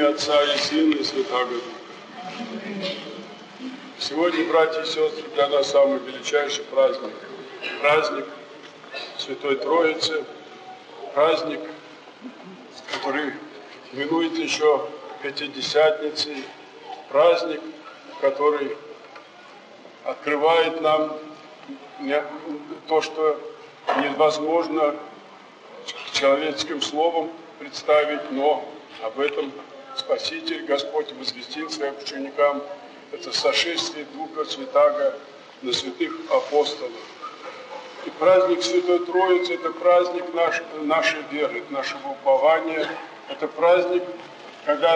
имя Отца и Сына и Святаго Духа. Сегодня, братья и сестры, для нас самый величайший праздник. Праздник Святой Троицы, праздник, который именует еще Пятидесятницей, праздник, который открывает нам то, что невозможно человеческим словом представить, но об этом Спаситель Господь возвестил своим ученикам. Это сошествие Духа Святаго на святых апостолов. И праздник Святой Троицы – это праздник нашей веры, нашего упования. Это праздник, когда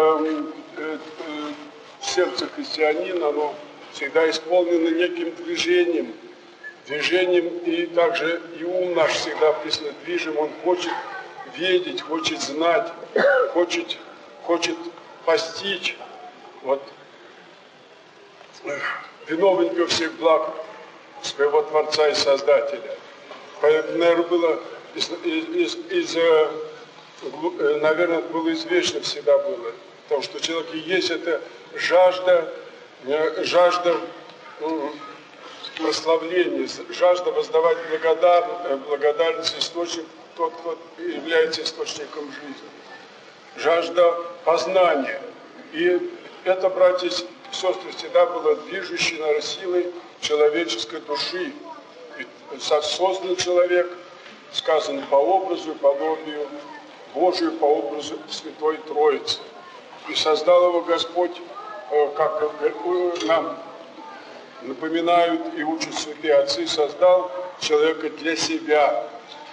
сердце христианина, оно всегда исполнено неким движением, и также и ум наш всегда движим, он хочет видеть, хочет знать, хочет постичь виновника всех благ своего Творца и Создателя. Поэтому, наверное, было извечно всегда было, потому что у человека есть эта жажда прославления, жажда воздавать благодарность источник, тот, кто является источником жизни, жажда познания. И это, братья и сестры, всегда было движущей, наверное, силой человеческой души. Ведь создан человек, сказан по образу и подобию Божию, по образу Святой Троицы. И создал его Господь, как нам напоминают и учат святые отцы, создал человека для себя,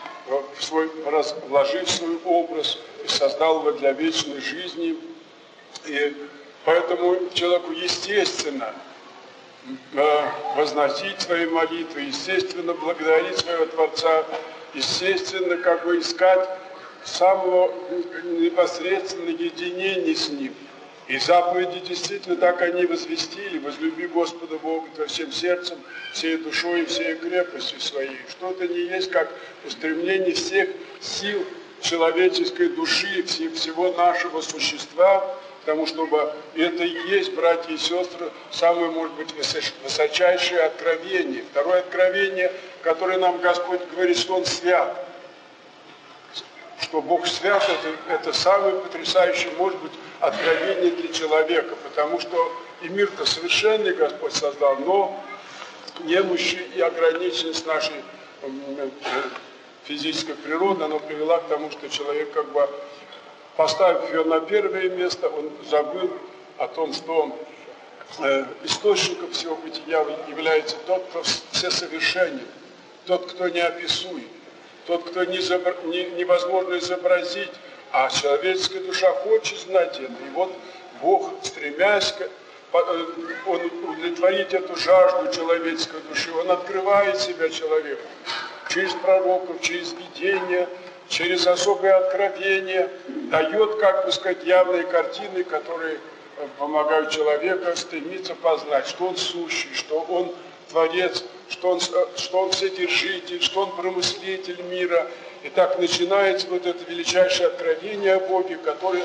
вложив свой образ и создал его для вечной жизни. И поэтому человеку естественно возносить свои молитвы, естественно благодарить своего Творца, естественно искать самого непосредственного единения с Ним. И заповеди действительно так они возвестили: возлюби Господа Бога всем сердцем, всей душой и всей крепостью своей. Что это не есть, как устремление всех сил человеческой души, всего нашего существа, потому что это и есть, братья и сестры, самое, может быть, высочайшее откровение. Второе откровение, которое нам Господь говорит, что Он свят. Что Бог свят, это самое потрясающее, может быть, откровение для человека, потому что и мир-то совершенный Господь создал, но немощи и ограниченность нашей физической природы, она привела к тому, что человек, поставив ее на первое место, он забыл о том, что источником всего бытия является тот, кто всесовершенен, тот, кто неописуем, тот, кто невозможно изобразить, а человеческая душа хочет знать это. И вот Бог, стремясь, Он удовлетворить эту жажду человеческой души, Он открывает себя человеку через пророков, через видение, через особое откровение, дает, явные картины, которые помогают человеку стремиться познать, что он сущий, что он Творец, что он вседержитель, что он промыслитель мира. И так начинается это величайшее откровение о Боге, которое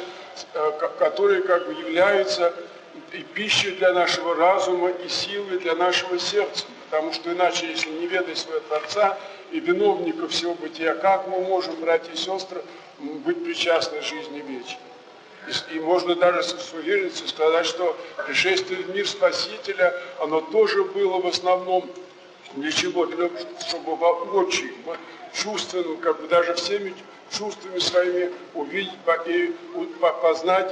является и пищей для нашего разума, и силой для нашего сердца. Потому что иначе, если не ведать своего Творца и виновника всего бытия, как мы можем, братья и сестры, быть причастны жизни вечной? И можно даже с уверенностью сказать, что пришествие в мир Спасителя, оно тоже было в основном для чего? Для того, чтобы воочию, чувственно, даже всеми чувствами своими увидеть и познать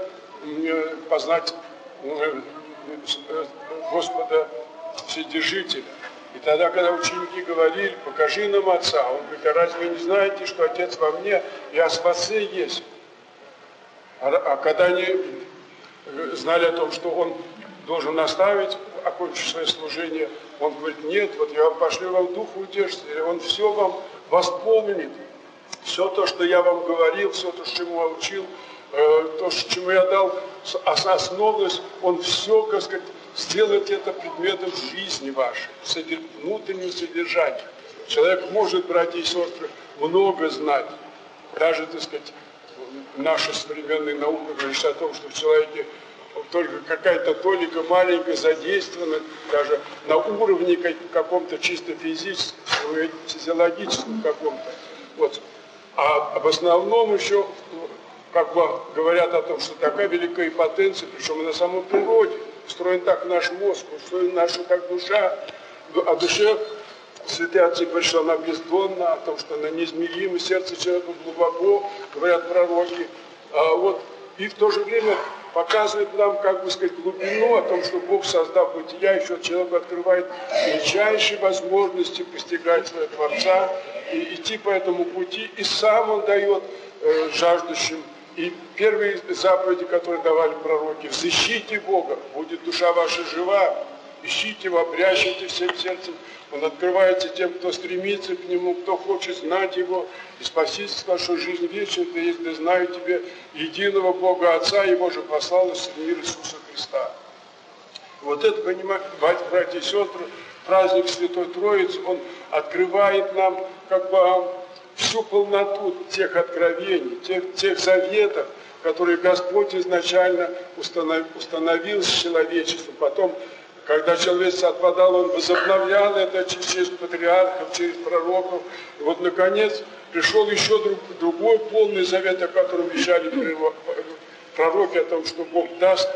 Господа Вседержителя. И тогда, когда ученики говорили: покажи нам Отца, Он говорит: а разве вы не знаете, что Отец во мне, и Отец в Отце есть? А когда они знали о том, что Он должен наставить, окончив свое служение, Он говорит: нет, я пошлю вам Духа Утешителя, Он все вам восполнит. Все то, что я вам говорил, все то, чему я учил, то, чему я дал основность, Он все, сделает это предметом жизни вашей, внутреннего содержания. Человек может, братья и сестры, много знать, даже, наша современная наука говорит о том, что в человеке только какая-то толика маленькая задействована, даже на уровне каком-то чисто физическом, физиологическом каком-то. Вот. А в основном еще как бы говорят о том, что такая великая потенция, причем и на самой природе, устроен так наш мозг, устроена наша так душа, о душе святые отцы говорят, что она бездонна, о том, что она неизмерима, сердце человека глубоко, говорят пророки. И в то же время показывает нам, как бы сказать, глубину о том, что Бог, создав бытия, еще человеку открывает величайшие возможности постигать своего Творца и идти по этому пути. И сам Он дает жаждущим. И первые заповеди, которые давали пророки: «Взыщите Бога, будет душа ваша жива, ищите Его, обрящите всем сердцем». Он открывается тем, кто стремится к Нему, кто хочет знать Его. И спасительство, что жизнь вечная, да есть, да знаю тебе, единого Бога Отца, Его же послал в мир Иисуса Христа. Вот это, понимаете, братья и сестры, праздник Святой Троицы, он открывает нам как бы всю полноту тех откровений, тех заветов, которые Господь изначально установил с человечеством. Потом, когда человечество отпадало, Он возобновлял это через патриархов, через пророков. И вот, наконец, пришел еще другой полный завет, о котором вещали пророки, о том, что Бог даст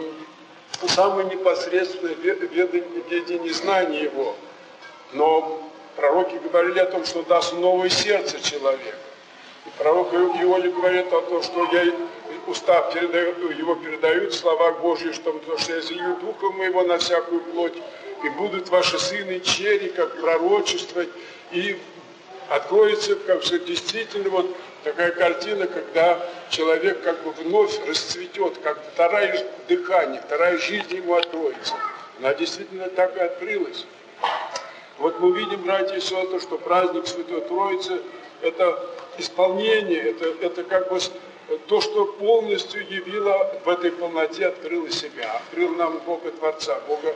самое непосредственное ведение знания Его. Но пророки говорили о том, что Он даст новое сердце человека. И пророк Иоанн говорит о том, что уста его передают слова Божьи, что я излию Духа Моего на всякую плоть, и будут ваши сыны и чери, как пророчествовать, и откроется, как все действительно, вот такая картина, когда человек как бы вновь расцветет, как вторая дыхание, вторая жизнь ему откроется. Она действительно так и открылась. Вот мы видим, братья и сестры, что праздник Святой Троицы – это исполнение, это как бы то, что полностью явило в этой полноте, открыло себя. Открыл нам Бога Творца, Бога,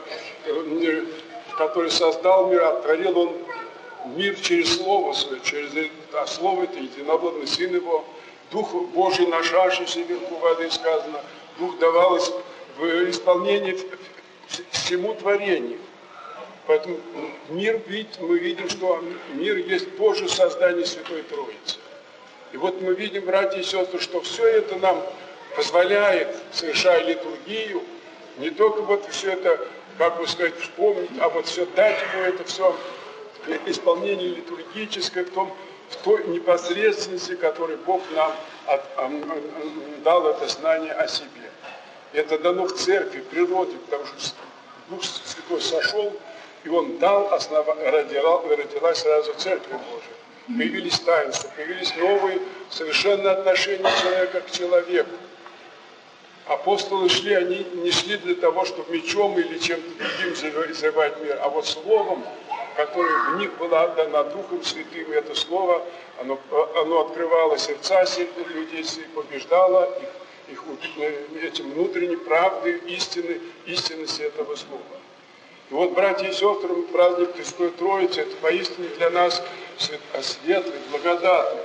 который создал мир, отворил Он мир через Слово Свое, Слово это единородный Сын Его, Дух Божий нашавшийся вверху воды, сказано, Дух давалось в исполнении всему творению. Поэтому мир, мы видим, что мир есть Божье создание Святой Троицы. И вот мы видим, братья и сестры, что все это нам позволяет, совершая литургию, не только вот все это, как бы сказать, вспомнить, а вот все дать ему это все исполнение литургическое в той непосредственности, которой Бог нам дал это знание о себе. Это дано в церкви, в природе, потому что Дух Святой сошел, и Он дал, родилась сразу Церковь Божия. Появились таинства, появились новые совершенно отношения человека к человеку. Апостолы шли, они не шли для того, чтобы мечом или чем-то другим завоевать мир, а вот словом, которое в них было отдано Духом Святым, и это слово, оно открывало сердца людей, побеждало их этим внутренней правдой, истинности этого слова. И вот, братья и сестры, праздник Христовой Троицы, это поистине для нас светлый, благодатный.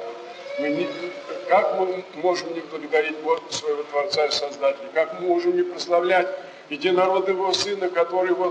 Как мы можем не благодарить своего Творца и Создателя? Как мы можем не прославлять единородного Сына, который вот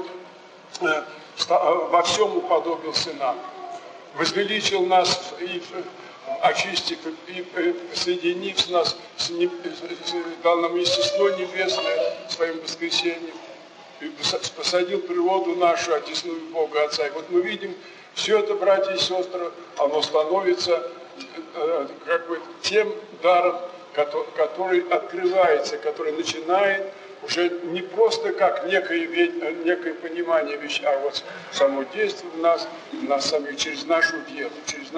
во всем уподобился нам, возвеличил нас и очистив, и соединив нас, дал нам естество небесное своим воскресением, и посадил природу нашу, одесную Бога Отца. И вот мы видим, все это, братья и сестры, оно становится как бы тем даром, который открывается, который начинает уже не просто как некое понимание вещей, а вот само действие в нас самих, через нашу веру, через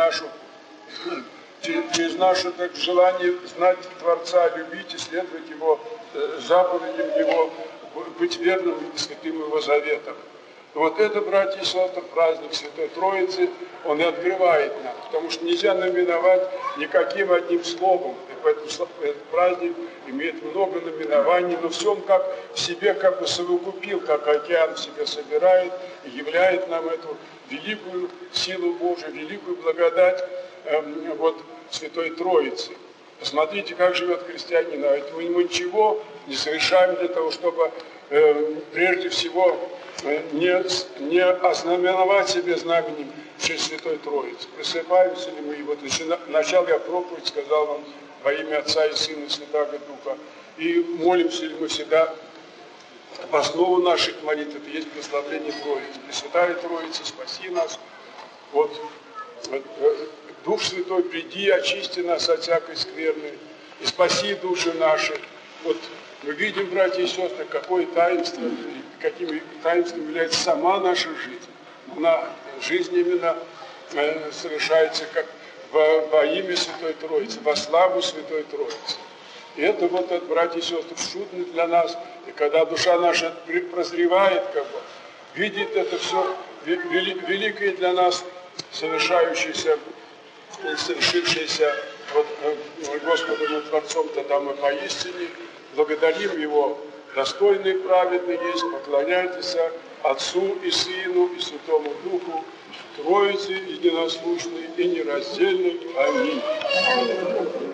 наше так, желание знать Творца, любить, исследовать Его заповедям Его, быть верным святым Его заветам. Вот это, братья и сестры, праздник Святой Троицы, он и открывает нам, потому что нельзя наименовать никаким одним словом. И поэтому этот праздник имеет много наименований, но все он как в себе как бы совокупил, как океан в себе собирает и являет нам эту великую силу Божию, великую благодать вот Святой Троицы. Посмотрите, как живет христианин. А ведь мы ничего не совершаем для того, чтобы прежде всего не ознаменовать себе знаменем честь Святой Троицы. Просыпаемся ли мы? И вот начал я проповедь, сказал вам во имя Отца и Сына и Святаго Духа. И молимся ли мы всегда в основу наших молитв, это есть прославление Троицы. Пресвятая Троица, спаси нас. Вот Дух Святой, приди, очисти нас от всякой скверны и спаси души наши. Вот мы видим, братья и сестры, какое таинство, каким таинством является сама наша жизнь. Жизнь именно совершается как во имя Святой Троицы, во славу Святой Троицы. И это вот, братья и сестры, чудно для нас. И когда душа наша прозревает, видит это все великое для нас, совершающееся и совершившееся Господом и Творцом, тогда мы поистине благодарим Его. Достойный, праведный есть, поклоняйтесь Отцу и Сыну и Святому Духу, Троице единослушной и нераздельной. Аминь.